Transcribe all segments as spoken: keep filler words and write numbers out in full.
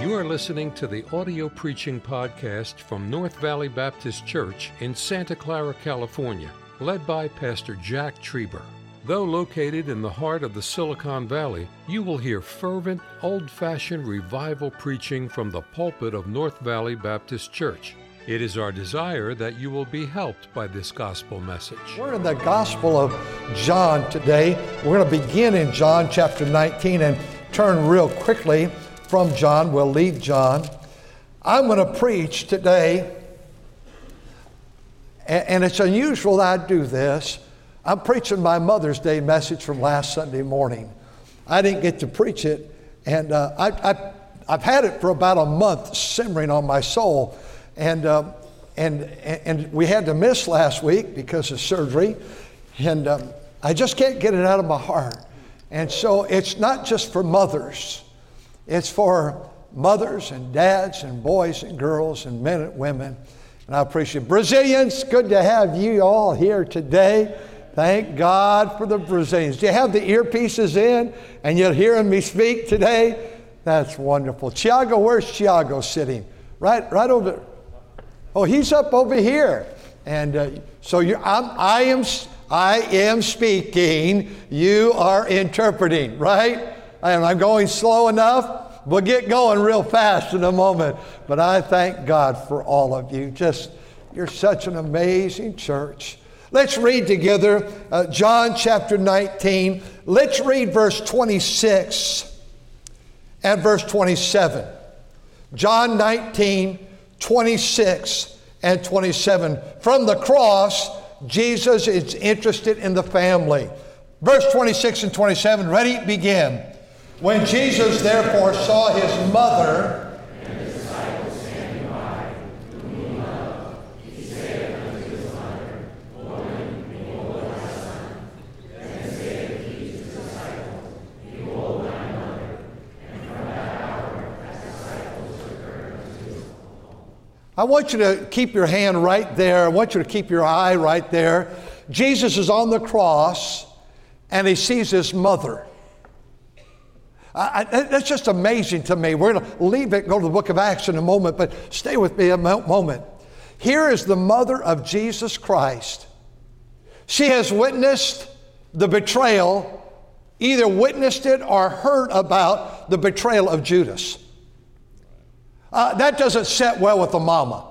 You are listening to the audio preaching podcast from North Valley Baptist Church in Santa Clara, California, led by Pastor Jack Trieber. Though located in the heart of the Silicon Valley, you will hear fervent, old-fashioned revival preaching from the pulpit of North Valley Baptist Church. It is our desire that you will be helped by this gospel message. We're in the Gospel of John today. We're going to begin in John chapter nineteen and turn real quickly from John. We'll leave John. I'm going to preach today, and it's unusual that I do this. I'm preaching my Mother's Day message from last Sunday morning. I didn't get to preach it, and uh, I, I, I've had it for about a month simmering on my soul. And, uh, and, and we had to miss last week because of surgery, and um, I just can't get it out of my heart. And so it's not just for mothers. It's for mothers and dads and boys and girls and men and women. And I appreciate it. Brazilians, good to have you all here today. Thank God for the Brazilians. Do you have the earpieces in and you're hearing me speak today? That's wonderful. Tiago, where's Tiago sitting? Right, right over there. Oh, he's up over here. And uh, so you're, I'm, I, am, I am speaking, you are interpreting, right? And I'm going slow enough. We'll get going real fast in a moment. But I thank God for all of you. Just, you're such an amazing church. Let's read together uh, John chapter nineteen. Let's read verse twenty-six and verse twenty-seven. John nineteen, twenty-six and twenty-seven. From the cross, Jesus is interested in the family. Verse twenty-six and twenty-seven, ready? Begin. When Jesus therefore saw his mother and the disciples standing by, whom he loved, he said unto his mother, Woman, behold thy son. Then said he to the disciples, Behold thy mother. And from that hour the disciples returned unto his home. I want you to keep your hand right there. I want you to keep your eye right there. Jesus is on the cross, and he sees his mother. I, I, that's just amazing to me. We're going to leave it, go to the book of Acts in a moment, but stay with me a moment. Here is the mother of Jesus Christ. She has witnessed the betrayal, either witnessed it or heard about the betrayal of Judas. Uh, that doesn't set well with a mama.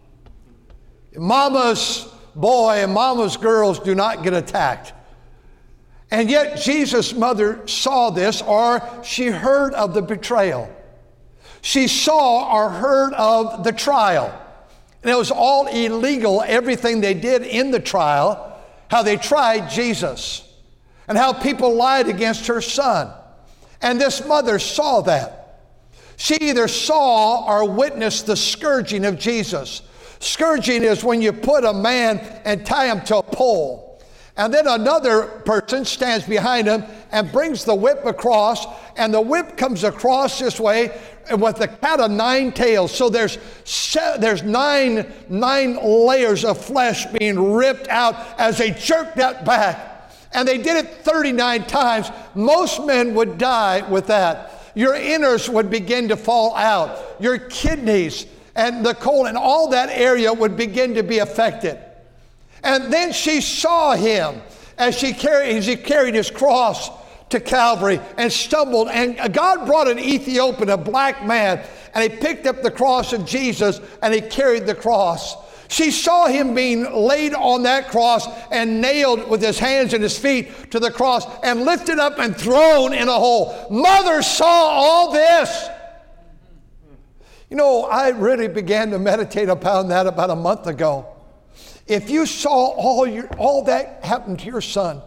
Mama's boy and mama's girls do not get attacked. And yet Jesus' mother saw this, or she heard of the betrayal. She saw or heard of the trial. And it was all illegal, everything they did in the trial, how they tried Jesus, and how people lied against her son. And this mother saw that. She either saw or witnessed the scourging of Jesus. Scourging is when you put a man and tie him to a pole. And then another person stands behind him and brings the whip across, and the whip comes across this way with the cat of nine tails. So there's there's nine, nine layers of flesh being ripped out as they jerk that back. And they did it thirty-nine times. Most men would die with that. Your innards would begin to fall out. Your kidneys and the colon and all that area would begin to be affected. And then she saw him as she carried, as he carried his cross to Calvary and stumbled. And God brought an Ethiopian, a black man, and he picked up the cross of Jesus and he carried the cross. She saw him being laid on that cross and nailed with his hands and his feet to the cross and lifted up and thrown in a hole. Mother saw all this. You know, I really began to meditate upon that about a month ago. If you saw all your all that happen to your son,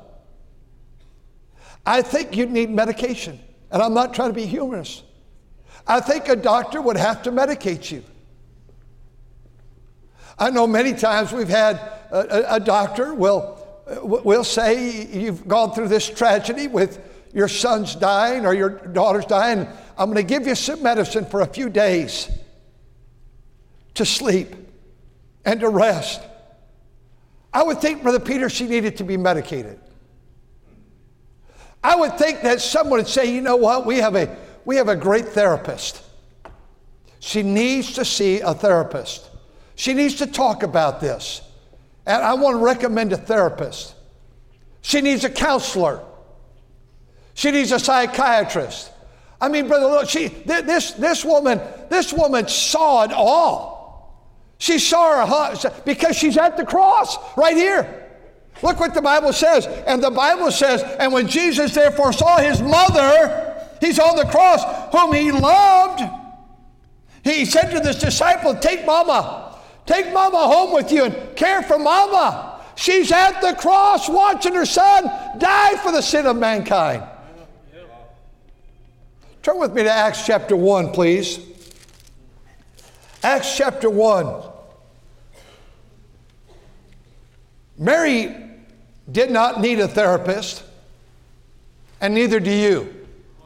I think you'd need medication. And I'm not trying to be humorous. I think a doctor would have to medicate you. I know many times we've had a, a, a doctor will will say, you've gone through this tragedy with your son's dying or your daughter's dying. I'm going to give you some medicine for a few days to sleep and to rest. I would think, Brother Peter, she needed to be medicated. I would think that someone would say, you know what, we have a we have a great therapist. She needs to see a therapist. She needs to talk about this. And I want to recommend a therapist. She needs a counselor. She needs a psychiatrist. I mean, brother, look, she, this, this woman, this woman saw it all. She saw her husband because she's at the cross right here. Look what the Bible says. And the Bible says, and when Jesus therefore saw his mother, he's on the cross, whom he loved, he said to this disciple, take mama, take mama home with you and care for mama. She's at the cross watching her son die for the sin of mankind. Turn with me to Acts chapter one, please. Acts chapter one. Mary did not need a therapist, and neither do you.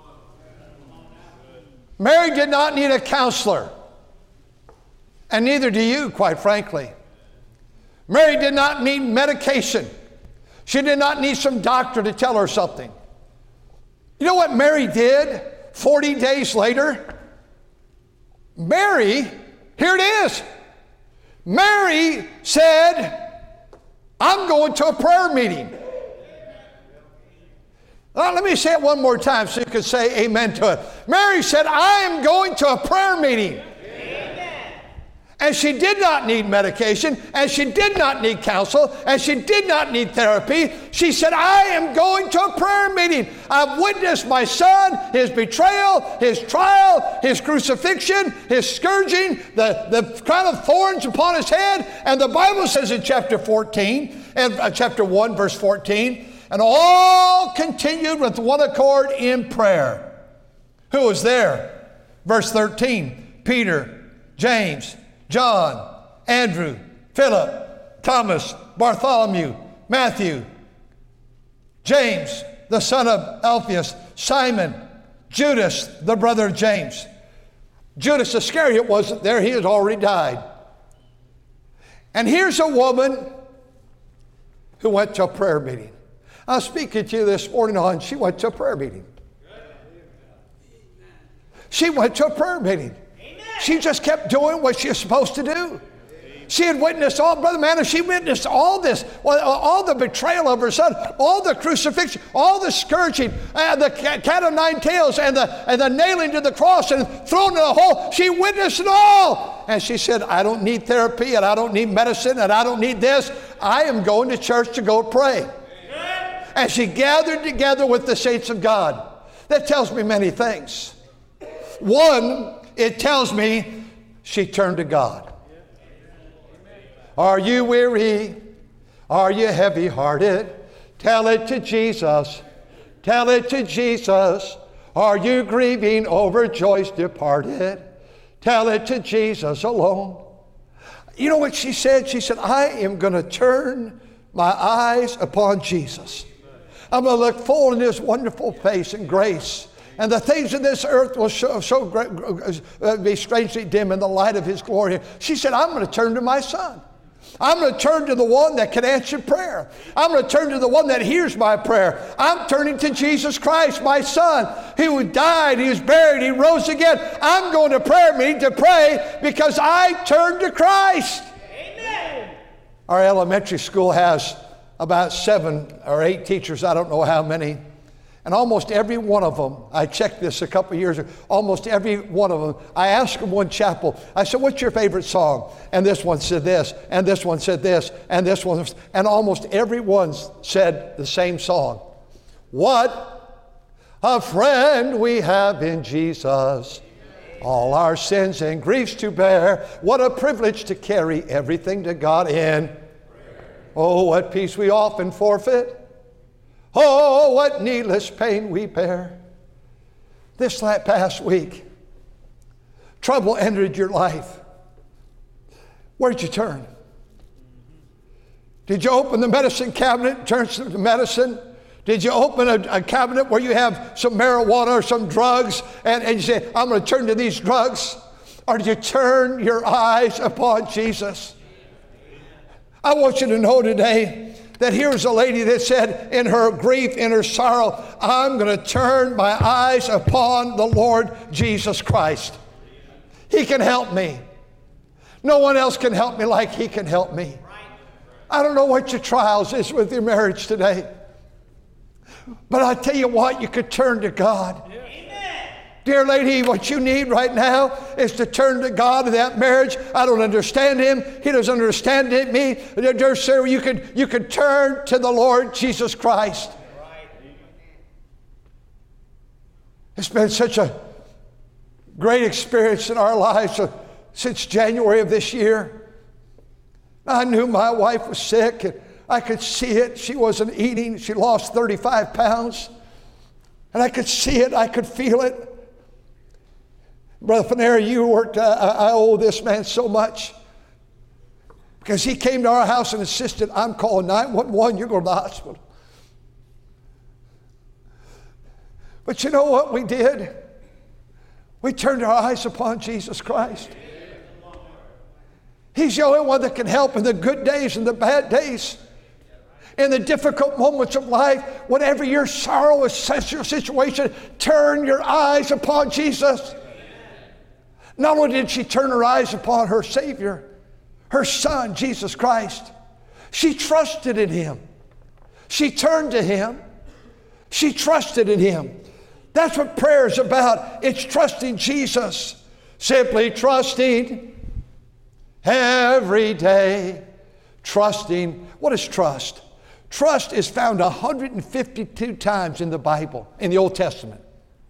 Mary did not need a counselor, and neither do you, quite frankly. Mary did not need medication. She did not need some doctor to tell her something. You know what Mary did forty days later? Mary, here it is. Mary said, I'm going to a prayer meeting. Well, let me say it one more time so you can say amen to it. Mary said, I am going to a prayer meeting. Amen. And she did not need medication, and she did not need counsel, and she did not need therapy. She said, I am going to a prayer meeting. I've witnessed my son, his betrayal, his trial, his crucifixion, his scourging, the, the crown of thorns upon his head. And the Bible says in chapter fourteen, and uh, chapter one, verse fourteen, and all continued with one accord in prayer. Who was there? Verse thirteen, Peter, James, John, Andrew, Philip, Thomas, Bartholomew, Matthew, James, the son of Alphaeus, Simon, Judas, the brother of James. Judas Iscariot wasn't there. He had already died. And here's a woman who went to a prayer meeting. I'm speaking to you this morning on, she went to a prayer meeting. She went to a prayer meeting. She just kept doing what she was supposed to do. She had witnessed all, Brother Manor, she witnessed all this, all the betrayal of her son, all the crucifixion, all the scourging, and the cat of nine tails, and the, and the nailing to the cross and thrown in a hole. She witnessed it all. And she said, I don't need therapy, and I don't need medicine, and I don't need this. I am going to church to go pray. And she gathered together with the saints of God. That tells me many things. One, it tells me she turned to God. Are you weary? Are you heavy-hearted? Tell it to Jesus. Tell it to Jesus. Are you grieving over joys departed? Tell it to Jesus alone. You know what she said? She said, I am going to turn my eyes upon Jesus. I'm going to look full in his wonderful face and grace. And the things of this earth will show, so great, uh, be strangely dim in the light of his glory. She said, I'm going to turn to my son. I'm going to turn to the one that can answer prayer. I'm going to turn to the one that hears my prayer. I'm turning to Jesus Christ, my son, who died, he was buried, he rose again. I'm going to prayer meeting to pray because I turned to Christ. Amen. Our elementary school has about seven or eight teachers, I don't know how many. And almost every one of them, I checked this a couple of years ago, almost every one of them, I asked them one chapel, I said, what's your favorite song? And this one said this, and this one said this, and this one, and almost every one said the same song. What a friend we have in Jesus, all our sins and griefs to bear. What a privilege to carry everything to God in. Oh, what peace we often forfeit. Oh, what needless pain we bear. This past week, trouble entered your life. Where'd you turn? Did you open the medicine cabinet, turn to medicine? Did you open a, a cabinet where you have some marijuana or some drugs and, and you say, I'm going to turn to these drugs? Or did you turn your eyes upon Jesus? I want you to know today that here's a lady that said in her grief, in her sorrow, I'm going to turn my eyes upon the Lord Jesus Christ. He can help me. No one else can help me like He can help me. I don't know what your trials is with your marriage today. But I tell you what, you could turn to God. Amen. Dear lady, what you need right now is to turn to God in that marriage. I don't understand Him. He doesn't understand me. Dear sir, you could, you could turn to the Lord Jesus Christ. It's been such a great experience in our lives since January of this year. I knew my wife was sick, and I could see it. She wasn't eating. She lost thirty-five pounds. And I could see it. I could feel it. Brother Fanera, you worked, uh, I owe this man so much. Because he came to our house and insisted, I'm calling nine one one, you're going to the hospital. But you know what we did? We turned our eyes upon Jesus Christ. He's the only one that can help in the good days and the bad days. In the difficult moments of life, whatever your sorrow is, your situation, turn your eyes upon Jesus. Not only did she turn her eyes upon her Savior, her Son, Jesus Christ, she trusted in Him. She turned to Him. She trusted in Him. That's what prayer is about. It's trusting Jesus. Simply trusting every day. Trusting. What is trust? Trust is found one hundred fifty-two times in the Bible, in the Old Testament.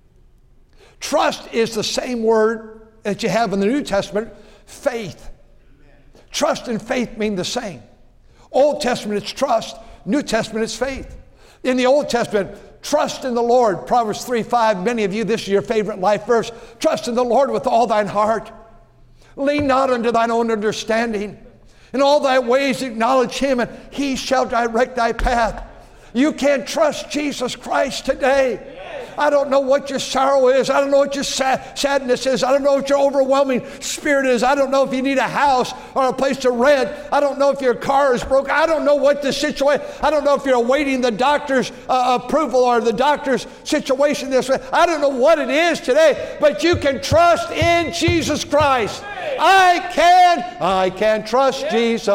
Trust is the same word that you have in the New Testament, faith. Trust and faith mean the same. Old Testament it's trust, New Testament it's faith. In the Old Testament, trust in the Lord. Proverbs three five, many of you, this is your favorite life verse. Trust in the Lord with all thine heart. Lean not unto thine own understanding. In all thy ways acknowledge Him, and He shall direct thy path. You can't trust Jesus Christ today. I don't know what your sorrow is. I don't know what your sad- sadness is. I don't know what your overwhelming spirit is. I don't know if you need a house or a place to rent. I don't know if your car is broken. I don't know what the situation. I don't know if you're awaiting the doctor's uh, approval or the doctor's situation this way. I don't know what it is today, but you can trust in Jesus Christ. I can, I can trust Jesus.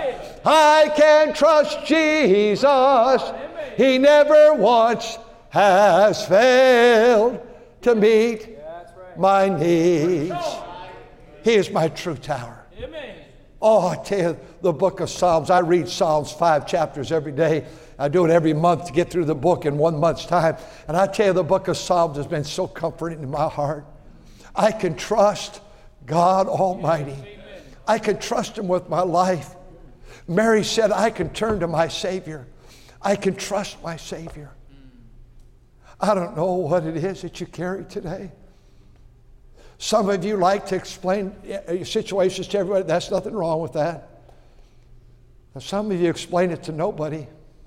I can trust Jesus. He never once has failed to meet my needs. He is my true tower. Oh, I tell you, the book of Psalms, I read Psalms five chapters every day. I do it every month to get through the book in one month's time. And I tell you, the book of Psalms has been so comforting in my heart. I can trust God Almighty. I can trust Him with my life. Mary said, I can turn to my Savior. I can trust my Savior. I don't know what it is that you carry today. Some of you like to explain your situations to everybody. That's nothing wrong with that. But some of you explain it to nobody.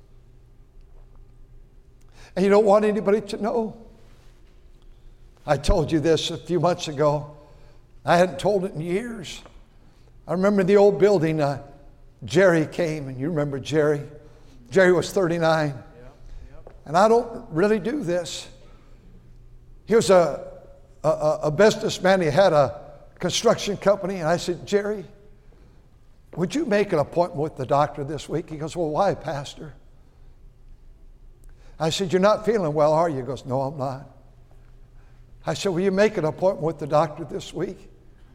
And you don't want anybody to know. I told you this a few months ago. I hadn't told it in years. I remember the old building, uh, Jerry came, and you remember Jerry. Jerry was thirty-nine. And I don't really do this. He was a, a, a businessman. He had a construction company. And I said, Jerry, would you make an appointment with the doctor this week? He goes, well, why, Pastor? I said, you're not feeling well, are you? He goes, no, I'm not. I said, will you make an appointment with the doctor this week?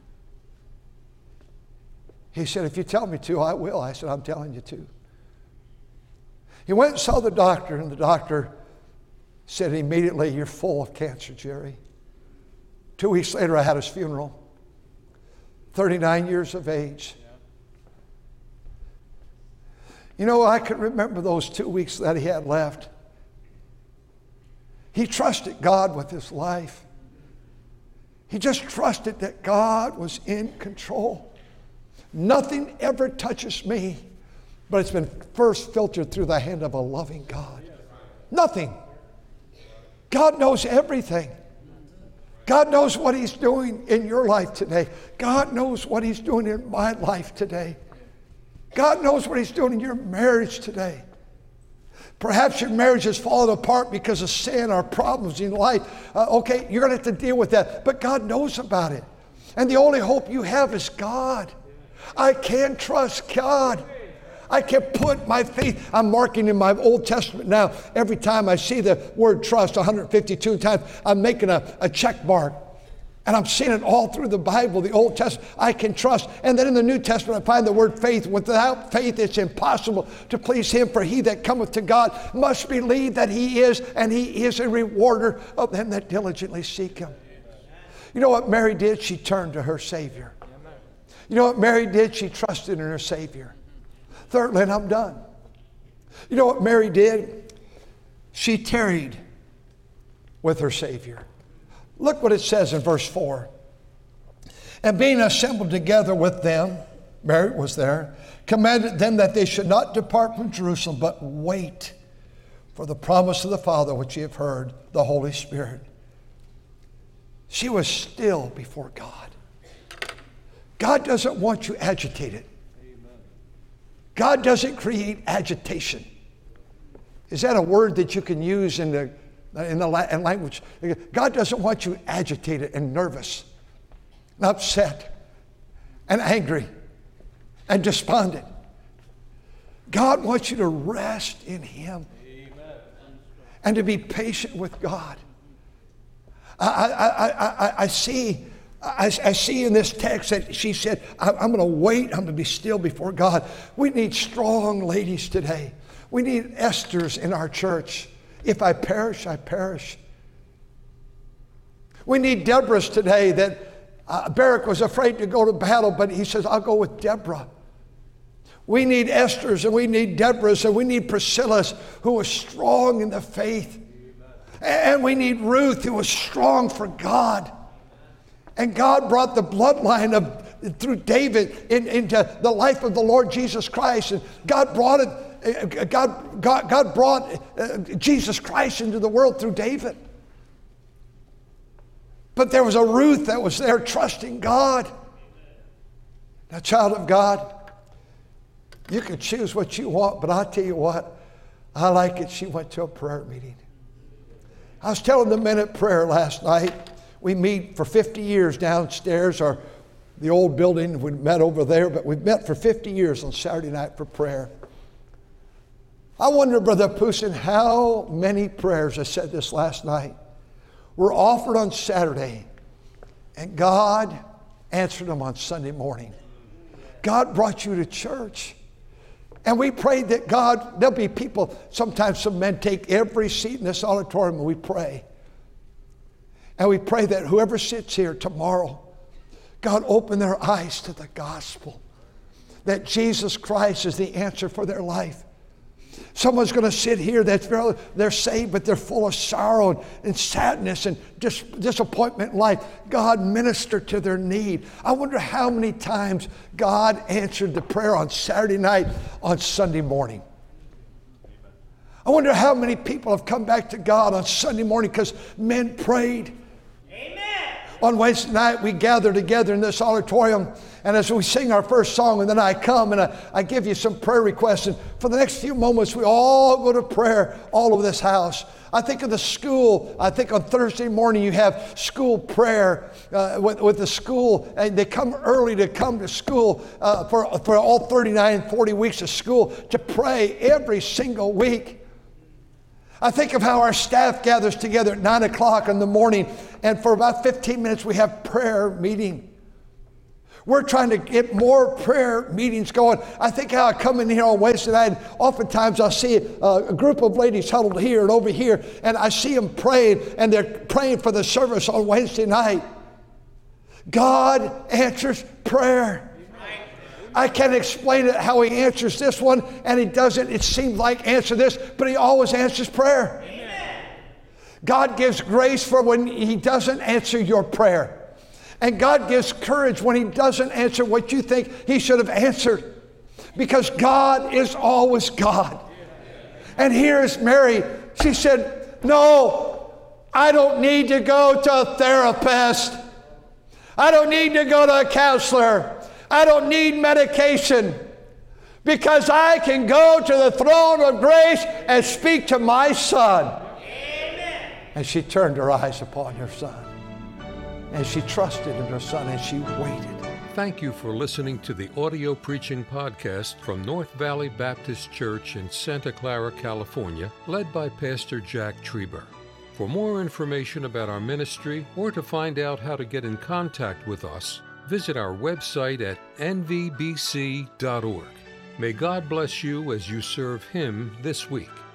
He said, if you tell me to, I will. I said, I'm telling you to. He went and saw the doctor, and the doctor said immediately, you're full of cancer, Jerry. Two weeks later, I had his funeral. thirty-nine years of age. You know, I can remember those two weeks that he had left. He trusted God with his life. He just trusted that God was in control. Nothing ever touches me, but it's been first filtered through the hand of a loving God. Nothing. God knows everything. God knows what He's doing in your life today. God knows what He's doing in my life today. God knows what He's doing in your marriage today. Perhaps your marriage has fallen apart because of sin or problems in life. Uh, okay, you're going to have to deal with that. But God knows about it. And the only hope you have is God. I can trust God. I can put my faith. I'm marking in my Old Testament now. Every time I see the word trust one hundred fifty-two times, I'm making a, a check mark. And I'm seeing it all through the Bible, the Old Testament. I can trust. And then in the New Testament, I find the word faith. Without faith, it's impossible to please Him. For he that cometh to God must believe that He is, and He is a rewarder of them that diligently seek Him. You know what Mary did? She turned to her Savior. You know what Mary did? She trusted in her Savior. Thirdly, and I'm done. You know what Mary did? She tarried with her Savior. Look what it says in verse four. And being assembled together with them, Mary was there, commanded them that they should not depart from Jerusalem, but wait for the promise of the Father, which ye have heard, the Holy Spirit. She was still before God. God doesn't want you agitated. God doesn't create agitation. Is that a word that you can use in the in the in language? God doesn't want you agitated and nervous, and upset, and angry, and despondent. God wants you to rest in Him. Amen. And to be patient with God. I, I, I, I, I see I, I see in this text that she said, I'm going to wait, I'm going to be still before God. We need strong ladies today. We need Esthers in our church. If I perish, I perish. We need Deborahs today that uh, Barak was afraid to go to battle, but he says, I'll go with Deborah. We need Esthers and we need Deborahs and we need Priscillas who were strong in the faith. And we need Ruth who was strong for God. And God brought the bloodline of through David in, into the life of the Lord Jesus Christ. And God brought it, God, God, God brought uh, Jesus Christ into the world through David. But there was a Ruth that was there trusting God. Now, child of God, you can choose what you want, but I'll tell you what, I like it. She went to a prayer meeting. I was telling the men at prayer last night, we meet for fifty years downstairs, or the old building, we met over there, but we've met for fifty years on Saturday night for prayer. I wonder, Brother Poussin, how many prayers, I said this last night, were offered on Saturday, and God answered them on Sunday morning. God brought you to church. And we prayed that God, there'll be people, sometimes some men take every seat in this auditorium and we pray. And we pray that whoever sits here tomorrow, God open their eyes to the gospel. That Jesus Christ is the answer for their life. Someone's going to sit here that's very, they're saved, but they're full of sorrow and, and sadness and dis, disappointment in life. God minister to their need. I wonder how many times God answered the prayer on Saturday night, on Sunday morning. I wonder how many people have come back to God on Sunday morning because men prayed. On Wednesday night, we gather together in this auditorium, and as we sing our first song, and then I come and I, I give you some prayer requests, and for the next few moments, we all go to prayer all over this house. I think of the school. I think on Thursday morning, you have school prayer uh, with, with the school, and they come early to come to school uh, for, for all thirty-nine, forty weeks of school to pray every single week. I think of how our staff gathers together at nine o'clock in the morning, and for about fifteen minutes we have prayer meeting. We're trying to get more prayer meetings going. I think how I come in here on Wednesday night, and oftentimes I'll see a, a group of ladies huddled here and over here, and I see them praying, and they're praying for the service on Wednesday night. God answers prayer. I can't explain it how He answers this one, and He doesn't, it seems like, answer this, but He always answers prayer. Amen. God gives grace for when He doesn't answer your prayer. And God gives courage when He doesn't answer what you think He should have answered. Because God is always God. And here is Mary. She said, no, I don't need to go to a therapist. I don't need to go to a counselor. I don't need medication, because I can go to the throne of grace and speak to my son. Amen. And she turned her eyes upon her son. and she trusted in her son, and she waited. Thank you for listening to the audio preaching podcast from North Valley Baptist Church in Santa Clara, California, led by Pastor Jack Trieber. For more information about our ministry or to find out how to get in contact with us, visit our website at n v b c dot org. May God bless you as you serve Him this week.